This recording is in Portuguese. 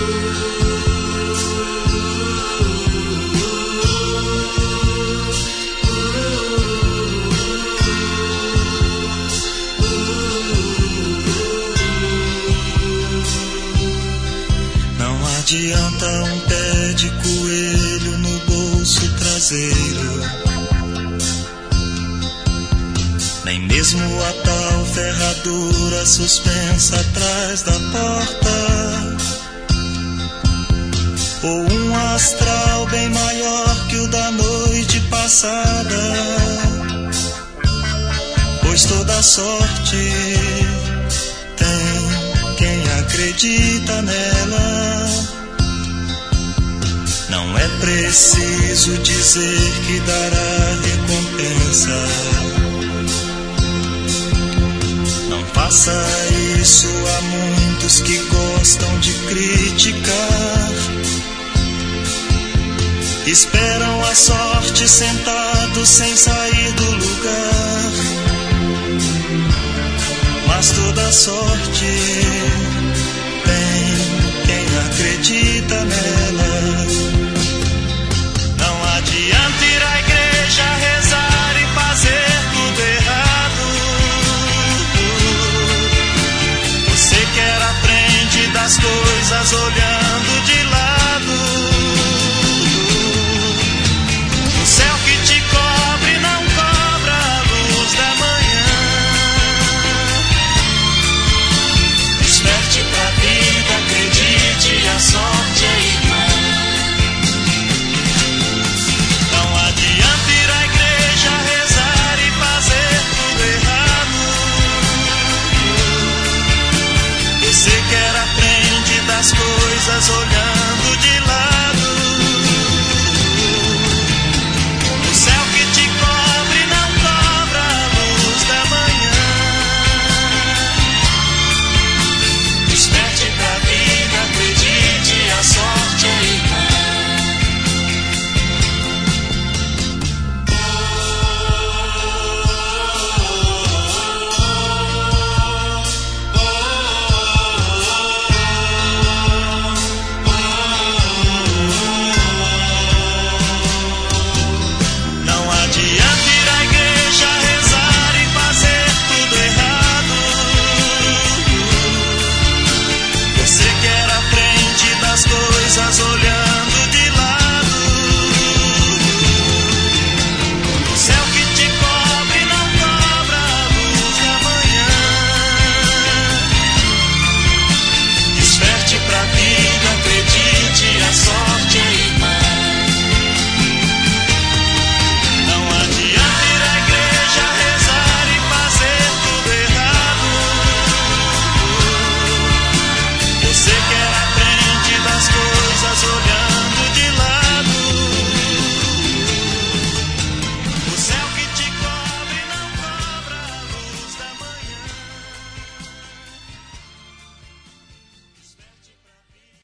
Adianta um pé de coelho no bolso traseiro, nem mesmo a tal ferradura suspensa atrás da porta, ou um astral bem maior que o da noite passada, pois toda sorte tem quem acredita nela. Não é preciso dizer que dará recompensa. Não faça isso, há muitos que gostam de criticar. Esperam a sorte sentados sem sair do lugar. Mas toda sorte